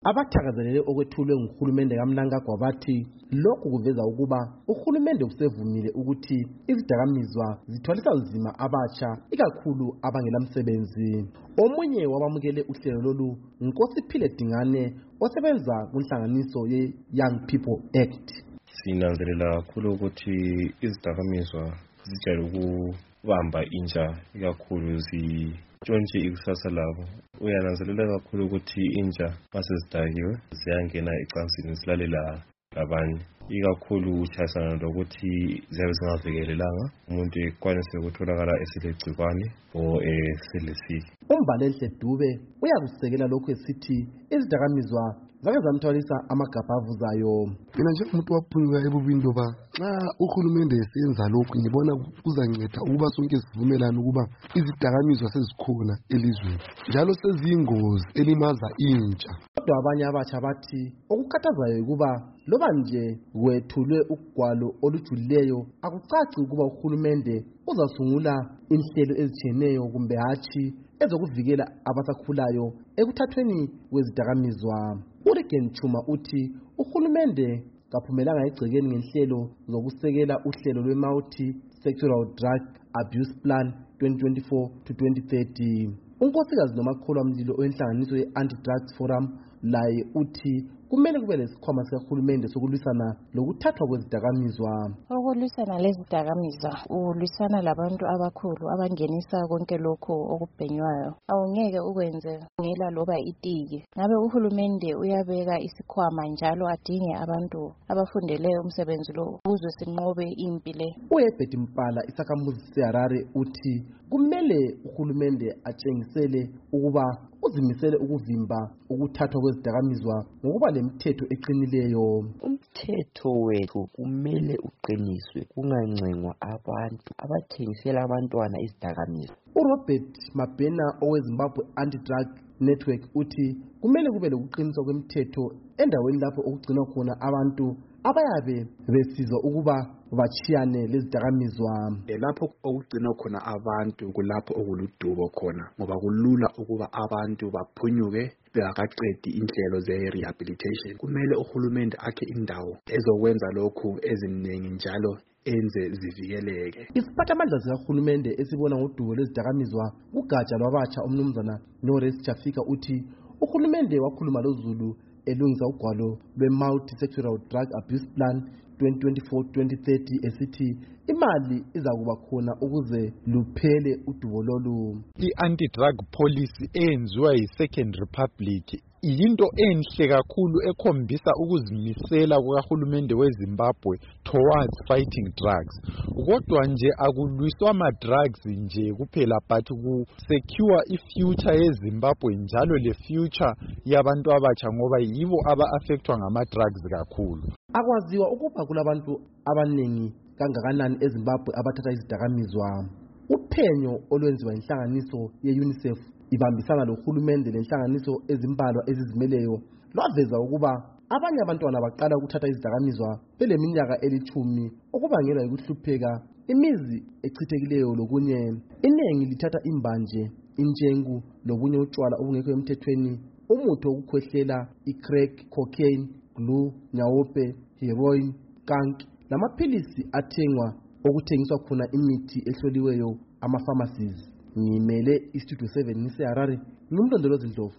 Abathakazelele okwethulwe nguhulumende kaMnangagwa bathi lokhu kuveza ukuba uhulumende usevumile ukuthi izidakamizwa zithwalisa nzima abatsha ikakhulu abangela msebenzi. Omunye wabamukele uhlelo lolu Nkosiphile Dingane osebenza kunhlanganiso ye-Young People Act. Sinanzelela kakhulu ukuthi izidakamizwa zijayele ukubamba intsha ikakhulu zitshontshe ikusasa labo. Uyananzelela kakhulu ukuthi intsha masezidakiwe ziyangena ecansini zilalela labanye, ikakhulu uchasana lokuthi ziyabe zingavikelelanga umuntu ekwanise ukutholakala eselegcikwane or eselesiki. Umbalele Dube uyakusekela lokho esithi izidakamizwa zake zamthwalisa amagabha avuzayo. Mina njengomuntu waphunyuka ebubini loba nxa uhulumende esenza lokhu ngibona kuzanceda ukuba sonke sivumelane ukuba izidakamizwa sezikhona elizweni njalo seziyingozi elimaza intsha. Kodwa abanye abatsha bathi okukhathazayo ukuba loba nje kwethulwe ugwalo olujulileyo akucaci ukuba uhulumende uzasungula inhlelo ezitshiyeneyo kumbe hatshi ezokuvikela abasakhulayo ekuthathweni kwezidakamizwa. Urigen Chuma uthi uhulumende kaphumelanga egcekeni ngenhlelo zokusekela uhlelo lwe-Multi Sectoral Drug Abuse Plan 2024 to 2030. Unkosikazi Nomakholwa Mlilo owenhlanganiso ye-Anti-Drugs Forum laye uthi kumele kube lesikhwama sikahulumende sokulwisana lokuthathwa kwezidakamizwa. Ukulwisana lezidakamizwa ulwisana labantu abakhulu abangenisa konke lokho okubhenywayo. Awungeke ukwenze ngela loba itiki. Ngabe uhulumende uyabeka isikhwama njalo adinge abantu abafundele umsebenzi lo ukuze sinqobe impi le. UEbert Mpala isakhamuzi seHarare uthi kumele uhulumende atshengisele ukuba uzimisele ukuvimba ukuthathwa kwezidakamizwa ngokuba lemithetho eqinileyo. Umthetho wethu kumele uqiniswe kungancengwa abantu abathengisela abantwana izidakamizwa. uRobert Mabhena oweZimbabwe Anti-Drug Network uthi kumele kube lokuqiniswa kwemithetho endaweni lapho okugcinwa khona abantu abayabe besizwa ukuba bachiyane lezidakamizwa. Lapho okugcinwa khona abantu kulapho okuludubo khona ngoba kulula ukuba abantu baphunyuke bengakaqedi inhlelo ze-rehabilitation. Kumele uhulumende akhe indawo ezokwenza lokhu eziningi njalo enze zivikeleke. Isiphathamandla sikahulumende esibona ngodubo lwezidakamizwa kugatsha lwabatsha umnumzana Norris Chafika uthi uhulumende wakhuluma loZulu elungisa ugwalo lwe-Multi Sectoral Drug Abuse Plan 2024-2030 esithi imali izakuba khona ukuze luphele udubo lolu. I-anti-drug policy eyenziwa yi-Second Republic yinto enhle kakhulu ekhombisa ukuzimisela kukahulumende weZimbabwe towards fighting drugs. Kodwa nje akulwiswa ama-drugs nje kuphela but ku-secure i-future yeZimbabwe njalo le-future yabantu abatsha ngoba yibo aba-affectwa ngama-drugs kakhulu. Akwaziwa ukuba kulabantu abaningi kangakanani eZimbabwe abathatha izidakamizwa. Uphenyo olwenziwa inhlanganiso ye-UNICEF ibambisana lohulumende lenhlanganiso ezimbalwa ezizimeleyo lwaveza ukuba abanye abantwana baqala ukuthatha izidakamizwa beleminyaka eli10 okubangelwa yikuhlupheka, imizi echithekileyo lokunye. Inengi lithatha imbanje, injengu lokunye utshwala obungekho emthethweni, umuthi wokukhwehlela, i-crack, cocaine, glue, nyawope, heroin, kank lamaphilisi athengwa okuthengiswa khona imithi ehloliweyo ama-pharmacies. Ngimele iStudio 7 ngiseHarare, ngumlondolozi Ndlovu.